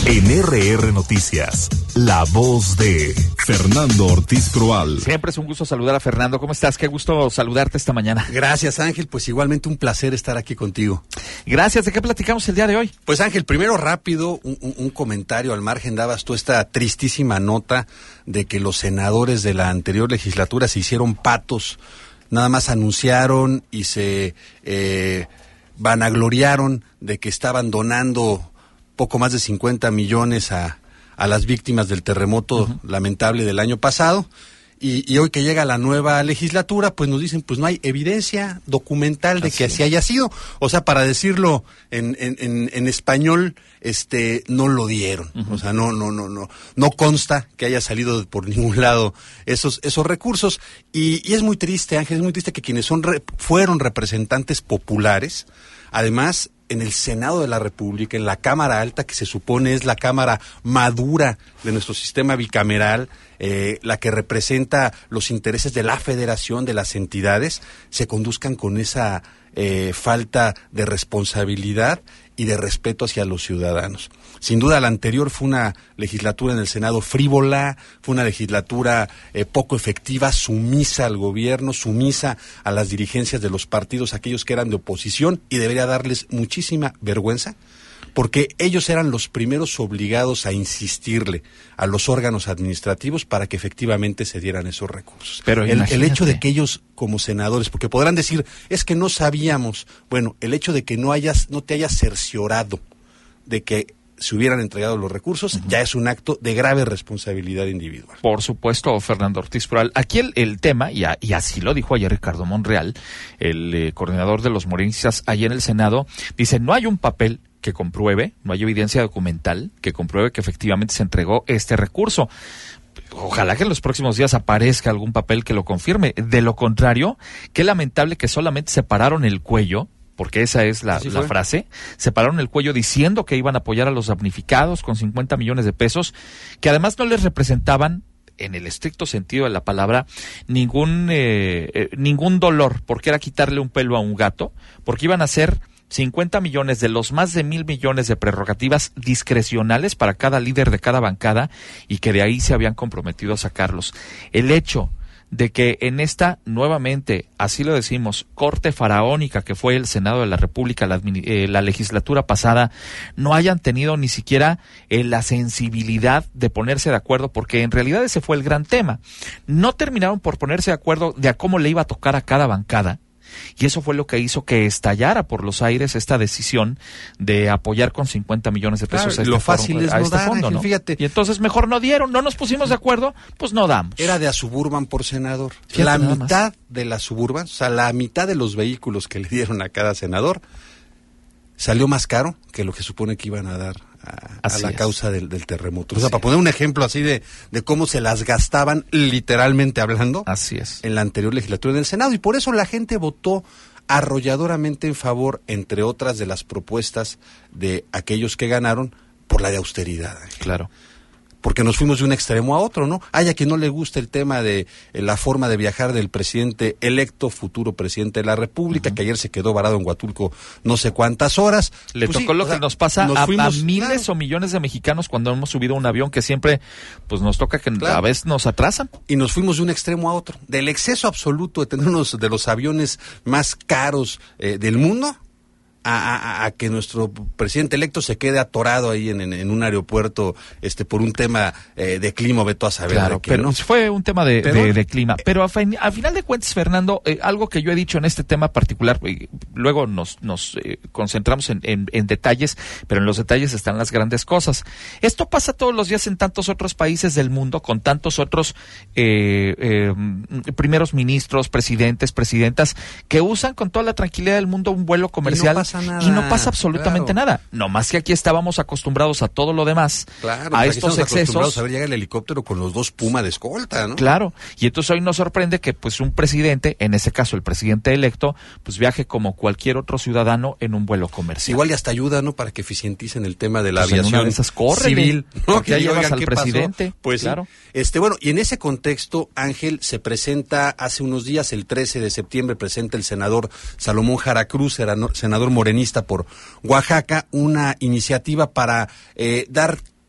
En RR Noticias, la voz de Fernando Ortiz Proal. Siempre es un gusto saludar a Fernando. ¿Cómo estás? Qué gusto saludarte esta mañana. Gracias, Ángel. Pues igualmente un placer estar aquí contigo. Gracias. ¿De qué platicamos el día de hoy? Pues Ángel, primero rápido, un comentario al margen. Dabas tú esta tristísima nota de que los senadores de la anterior legislatura se hicieron patos. Nada más anunciaron y se vanagloriaron de que estaban donando poco más de 50 millones a las víctimas del terremoto lamentable del año pasado, y hoy que llega la nueva legislatura, pues nos dicen, pues no hay evidencia documental de que así haya sido. O sea, para decirlo en español, no lo dieron. O sea, no consta que haya salido por ningún lado esos recursos, y es muy triste, Ángel, es muy triste que quienes fueron representantes populares, además, en el Senado de la República, en la Cámara Alta, que se supone es la cámara madura de nuestro sistema bicameral, la que representa los intereses de la federación, de las entidades, se conduzcan con esa falta de responsabilidad y de respeto hacia los ciudadanos. Sin duda, la anterior fue una legislatura en el Senado frívola, fue una legislatura poco efectiva, sumisa al gobierno, sumisa a las dirigencias de los partidos, aquellos que eran de oposición, y debería darles muchísima vergüenza, porque ellos eran los primeros obligados a insistirle a los órganos administrativos para que efectivamente se dieran esos recursos. Pero el hecho de que ellos, como senadores, porque podrán decir, es que no sabíamos, bueno, el hecho de que no te hayas cerciorado de que se hubieran entregado los recursos, ya es un acto de grave responsabilidad individual. Por supuesto, Fernando Ortiz Proal. Aquí el tema, y así lo dijo ayer Ricardo Monreal, el coordinador de los morenistas allí en el Senado, dice, no hay un papel que compruebe, no hay evidencia documental que compruebe que efectivamente se entregó este recurso. Ojalá que en los próximos días aparezca algún papel que lo confirme. De lo contrario, qué lamentable que solamente separaron el cuello, porque esa es la frase, separaron el cuello diciendo que iban a apoyar a los damnificados con 50 millones de pesos, que además no les representaban, en el estricto sentido de la palabra, ningún dolor, porque era quitarle un pelo a un gato, porque iban a ser 50 millones de los más de 1,000 millones de prerrogativas discrecionales para cada líder de cada bancada, y que de ahí se habían comprometido a sacarlos. El hecho de que en esta, nuevamente, así lo decimos, corte faraónica que fue el Senado de la República, la legislatura pasada, no hayan tenido ni siquiera la sensibilidad de ponerse de acuerdo, porque en realidad ese fue el gran tema. No terminaron por ponerse de acuerdo de a cómo le iba a tocar a cada bancada, y eso fue lo que hizo que estallara por los aires esta decisión de apoyar con 50 millones de pesos lo fácil es no dar, fondo, ¿no? Fíjate. Y entonces mejor no dieron, no nos pusimos de acuerdo, pues no damos. Era de a Suburban por senador. Fíjate, la mitad de la Suburban, o sea, la mitad de los vehículos que le dieron a cada senador salió más caro que lo que supone que iban a dar a la causa del terremoto. O sea, para poner un ejemplo así de cómo se las gastaban, literalmente hablando, así es, en la anterior legislatura en el Senado. Y por eso la gente votó arrolladoramente en favor, entre otras de las propuestas de aquellos que ganaron, por la de austeridad. Claro. Porque nos fuimos de un extremo a otro, ¿no? Hay a quien no le gusta el tema de la forma de viajar del presidente electo, futuro presidente de la República, que ayer se quedó varado en Huatulco no sé cuántas horas. Le tocó lo que nos pasa a miles o millones de mexicanos cuando hemos subido a un avión, que siempre pues nos toca que a veces nos atrasan. Y nos fuimos de un extremo a otro. Del exceso absoluto de tener uno de los aviones más caros del mundo, a que nuestro presidente electo se quede atorado ahí en un aeropuerto por un tema de clima, veto a saber. Claro, pero ¿no? Fue un tema de clima. Pero a final de cuentas, Fernando, algo que yo he dicho en este tema particular, luego nos concentramos en detalles, pero en los detalles están las grandes cosas. Esto pasa todos los días en tantos otros países del mundo, con tantos otros primeros ministros, presidentes, presidentas, que usan con toda la tranquilidad del mundo un vuelo comercial. Y no pasa absolutamente nada. No más que aquí estábamos acostumbrados a todo lo demás, a estos excesos. A ver, llega el helicóptero con los 2 Puma de escolta, ¿no? Claro, y entonces hoy nos sorprende que pues un presidente, en ese caso el presidente electo, pues viaje como cualquier otro ciudadano en un vuelo comercial. Igual y hasta ayuda, ¿no? Para que eficienticen el tema de la aviación en una de esas civil, ¿no? Que ya llevas al presidente. Pasó? Pues claro. Bueno, y en ese contexto, Ángel, se presenta hace unos días, el 13 de septiembre, presenta el senador Salomón Jara Cruz, senador morenista por Oaxaca, una iniciativa para dar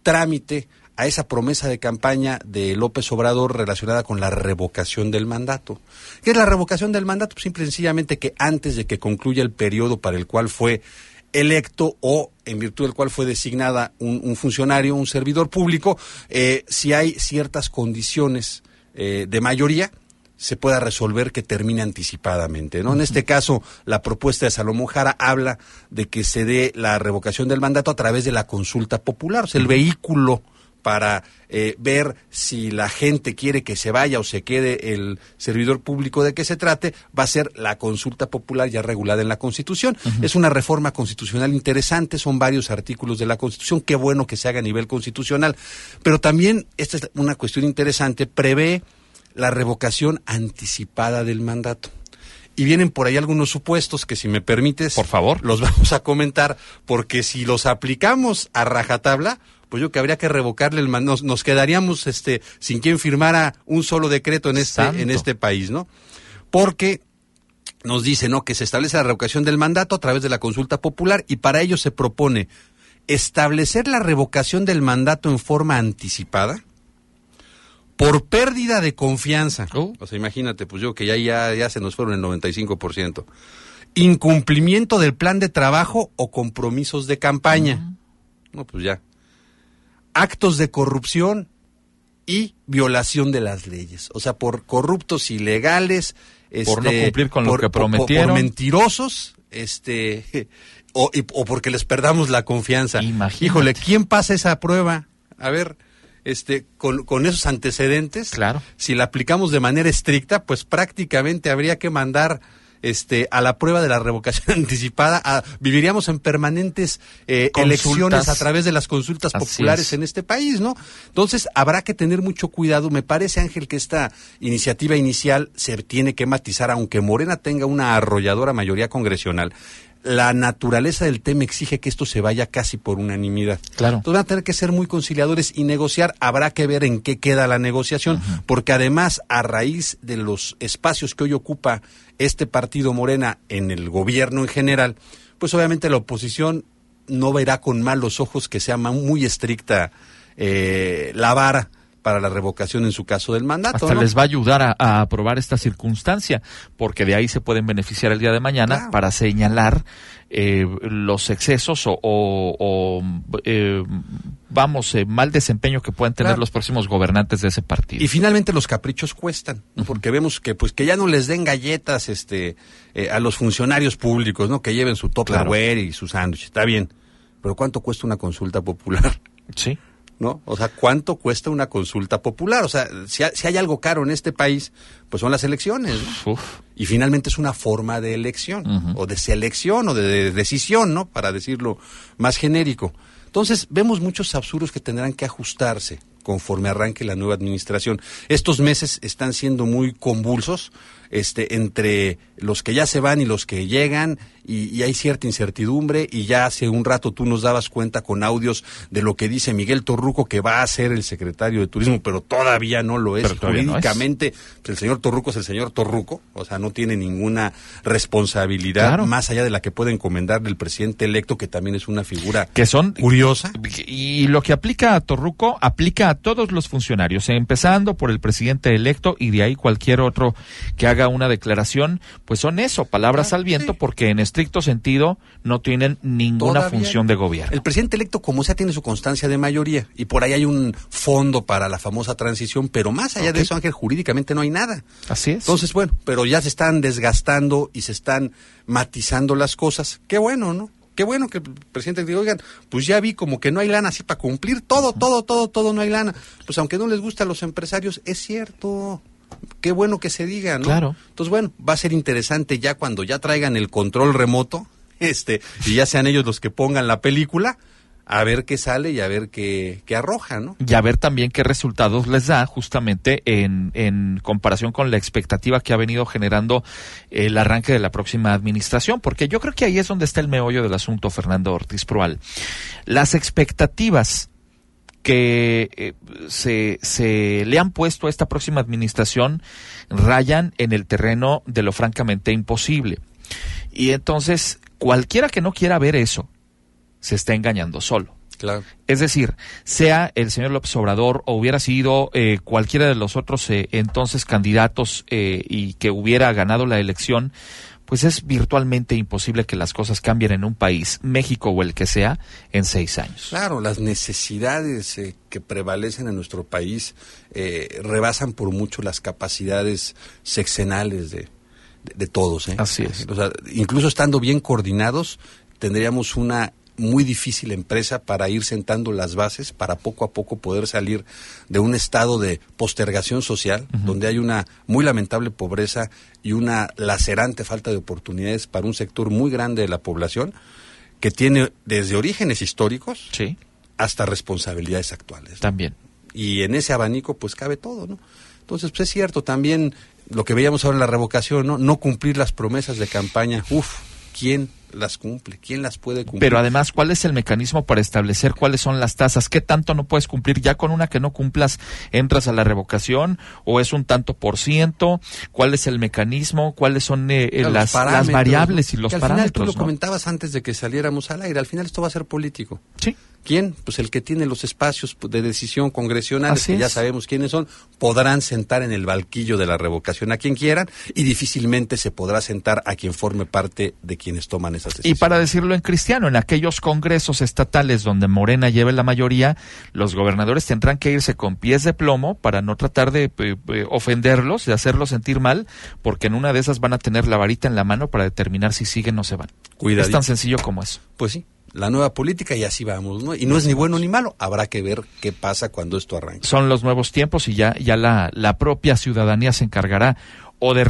trámite a esa promesa de campaña de López Obrador relacionada con la revocación del mandato. ¿Qué es la revocación del mandato? Pues simple y sencillamente que antes de que concluya el periodo para el cual fue electo o en virtud del cual fue designada un funcionario, un servidor público, si hay ciertas condiciones de mayoría, se pueda resolver que termine anticipadamente, ¿no? En este caso, la propuesta de Salomón Jara habla de que se dé la revocación del mandato a través de la consulta popular, o sea, el vehículo para ver si la gente quiere que se vaya o se quede el servidor público de que se trate, va a ser la consulta popular ya regulada en la Constitución. Es una reforma constitucional interesante, son varios artículos de la Constitución, qué bueno que se haga a nivel constitucional, pero también, esta es una cuestión interesante, prevé la revocación anticipada del mandato. Y vienen por ahí algunos supuestos que, si me permites, por favor, los vamos a comentar, porque si los aplicamos a rajatabla, pues yo que habría que revocarle el mandato, nos quedaríamos sin quien firmara un solo decreto en este país, ¿no? Porque nos dice, ¿no?, que se establece la revocación del mandato a través de la consulta popular, y para ello se propone establecer la revocación del mandato en forma anticipada por pérdida de confianza. O sea, imagínate, pues yo que ya se nos fueron el 95%. Incumplimiento del plan de trabajo o compromisos de campaña. No, pues ya. Actos de corrupción y violación de las leyes. O sea, por corruptos ilegales, por no cumplir con lo que prometieron, por mentirosos, o porque les perdamos la confianza. Imagínate. Híjole, ¿quién pasa esa prueba? A ver, con esos antecedentes, claro, si la aplicamos de manera estricta, pues prácticamente habría que mandar a la prueba de la revocación anticipada, viviríamos en permanentes elecciones a través de las consultas populares en este país, ¿no? Entonces habrá que tener mucho cuidado. Me parece, Ángel, que esta iniciativa inicial se tiene que matizar, aunque Morena tenga una arrolladora mayoría congresional. La naturaleza del tema exige que esto se vaya casi por unanimidad. Claro. Entonces van a tener que ser muy conciliadores y negociar. Habrá que ver en qué queda la negociación, porque además, a raíz de los espacios que hoy ocupa este partido Morena en el gobierno en general, pues obviamente la oposición no verá con malos ojos que sea muy estricta la vara para la revocación en su caso del mandato. Hasta ¿no? les va a ayudar a aprobar esta circunstancia, porque de ahí se pueden beneficiar el día de mañana, claro, para señalar los excesos o mal desempeño que pueden tener, claro, los próximos gobernantes de ese partido. Y finalmente los caprichos cuestan, porque vemos que ya no les den galletas a los funcionarios públicos, ¿no? Que lleven su Tupperware, claro, y su sándwich, está bien, pero ¿cuánto cuesta una consulta popular? Sí. ¿No? O sea, ¿cuánto cuesta una consulta popular? O sea, si hay algo caro en este país, pues son las elecciones, ¿no? Y finalmente es una forma de elección, o de selección, o de decisión, ¿no? Para decirlo más genérico. Entonces, vemos muchos absurdos que tendrán que ajustarse conforme arranque la nueva administración. Estos meses están siendo muy convulsos, entre los que ya se van y los que llegan, y hay cierta incertidumbre, y ya hace un rato tú nos dabas cuenta con audios de lo que dice Miguel Torruco, que va a ser el secretario de Turismo, pero todavía no lo es. Jurídicamente, no es. Pues el señor Torruco es el señor Torruco, o sea, no tiene ninguna responsabilidad, claro, más allá de la que puede encomendarle el presidente electo, que también es una figura curiosa. Y lo que aplica a Torruco, aplica a todos los funcionarios, empezando por el presidente electo, y de ahí cualquier otro que haga una declaración, pues son palabras al viento, sí, porque en estricto sentido no tienen ninguna función de gobierno. El presidente electo, como sea, tiene su constancia de mayoría, y por ahí hay un fondo para la famosa transición, pero más allá de eso, Ángel, jurídicamente no hay nada. Así es. Entonces, bueno, pero ya se están desgastando y se están matizando las cosas. Qué bueno, ¿no? Qué bueno que el presidente diga, oigan, pues ya vi como que no hay lana así para cumplir todo, no hay lana. Pues aunque no les gusta a los empresarios, es cierto. Qué bueno que se diga, ¿no? Claro. Entonces, bueno, va a ser interesante ya cuando ya traigan el control remoto, y ya sean ellos los que pongan la película, a ver qué sale y a ver qué arroja, ¿no? Y a ver también qué resultados les da, justamente en comparación con la expectativa que ha venido generando el arranque de la próxima administración, porque yo creo que ahí es donde está el meollo del asunto, Fernando Ortiz Proal. Las expectativas que se le han puesto a esta próxima administración rayan en el terreno de lo francamente imposible. Y entonces, cualquiera que no quiera ver eso, se está engañando solo. Claro. Es decir, sea el señor López Obrador o hubiera sido cualquiera de los otros entonces candidatos y que hubiera ganado la elección, pues es virtualmente imposible que las cosas cambien en un país, México o el que sea, en 6 años. Claro, las necesidades que prevalecen en nuestro país rebasan por mucho las capacidades sexenales de todos. Así es. O sea, incluso estando bien coordinados, tendríamos una muy difícil empresa para ir sentando las bases para poco a poco poder salir de un estado de postergación social, donde hay una muy lamentable pobreza y una lacerante falta de oportunidades para un sector muy grande de la población que tiene desde orígenes históricos Sí. hasta responsabilidades actuales, ¿no? También. Y en ese abanico pues cabe todo, ¿no? Entonces, pues es cierto, también lo que veíamos ahora en la revocación, no cumplir las promesas de campaña, ¿quién las cumple? ¿Quién las puede cumplir? Pero además, ¿cuál es el mecanismo para establecer cuáles son las tasas? ¿Qué tanto no puedes cumplir? Ya con una que no cumplas, ¿entras a la revocación? ¿O es un tanto por ciento? ¿Cuál es el mecanismo? ¿Cuáles son las variables, ¿no? Y los que al parámetros? Al final tú lo ¿no? comentabas antes de que saliéramos al aire. Al final esto va a ser político. Sí. ¿Quién? Pues el que tiene los espacios de decisión congresionales, Así que ya es. sabemos quiénes son, podrán sentar en el banquillo de la revocación a quien quieran y difícilmente se podrá sentar a quien forme parte de quienes toman esas decisiones. Y para decirlo en cristiano, en aquellos congresos estatales donde Morena lleve la mayoría, los gobernadores tendrán que irse con pies de plomo para no tratar de ofenderlos, de hacerlos sentir mal, porque en una de esas van a tener la varita en la mano para determinar si siguen o se van. Cuidadito. Es tan sencillo como eso. Pues sí, la nueva política y así vamos, ¿no? Y no es ni bueno ni malo, habrá que ver qué pasa cuando esto arranque. Son los nuevos tiempos y ya la propia ciudadanía se encargará o de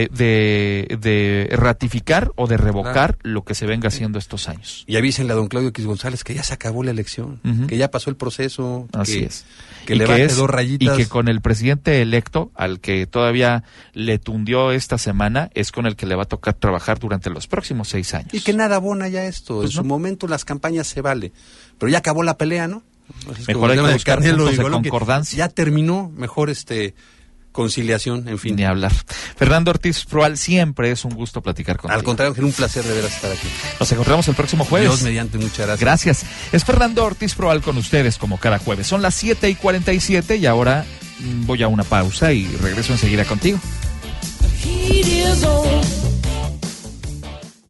ratificar o de revocar lo que se venga haciendo estos años. Y avísenle a don Claudio X González que ya se acabó la elección, que ya pasó el proceso. Así es. Que le baje 2 rayitas. Y que con el presidente electo, al que todavía le tundió esta semana, es con el que le va a tocar trabajar durante los próximos 6 años. Y que nada abona ya esto. Pues en su momento las campañas se vale. Pero ya acabó la pelea, ¿no? Mejor hay que buscar puntos de concordancia. Ya terminó, mejor conciliación, en fin. Ni hablar. Fernando Ortiz Proal, siempre es un gusto platicar contigo. Al contrario, es un placer de veras estar aquí. Nos encontramos el próximo jueves. Dios mediante, muchas gracias. Gracias. Es Fernando Ortiz Proal con ustedes como cada jueves. Son las 7:47 y ahora voy a una pausa y regreso enseguida contigo.